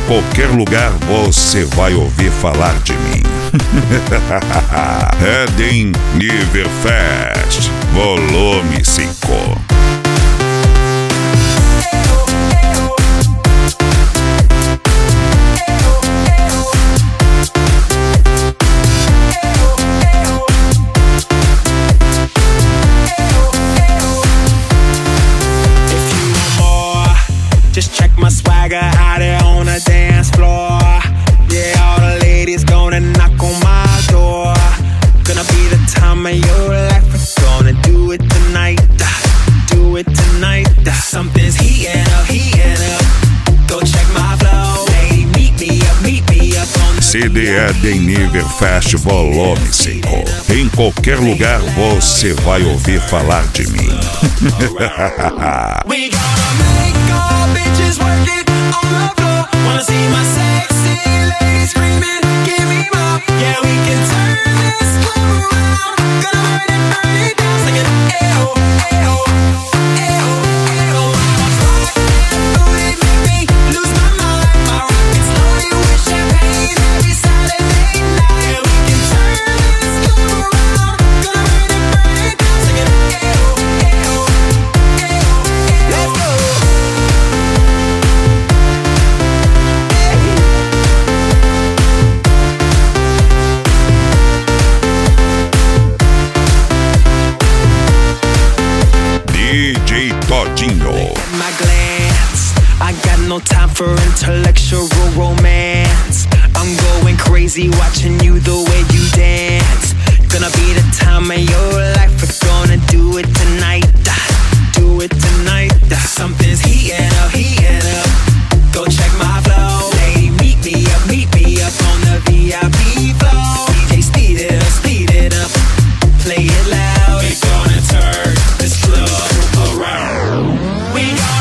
qualquer lugar você vai ouvir falar de mim. Eden Niverfest, volume 5. Just check my swagger out there on the dance floor. Yeah, all the ladies gonna knock on my door. Gonna be the time of your life. We're gonna do it tonight. Do it tonight. Something's heating up, heating up. Go check my flow. Lady, meet me up on the CD Eden Niverfest, volume 5. Em qualquer lugar você vai ouvir falar de mim. We gonna make all bitches work it on the floor. Wanna see my sexy ladies screaming, give me more. Yeah, we can turn this club around. Gonna burn it down, singing ayo, ayo, ayo, ayo. Booty make me lose my mind. My rockets loaded with champagne every Saturday night. Yeah, we can turn this club around. Gonna burn it down, singing ayo, ayo, ayo. Let's go. DJ Todinho. My glance, I got no time for intellectual romance. I'm going crazy watching you the way you dance. Gonna be the time of your life. We're gonna do it tonight. Do it tonight. Something's heating up, heating up. Go check my flow. Lady, meet me up on the VIP floor. DJ, speed it up. Play it loud. We gonna turn this club around. We gonna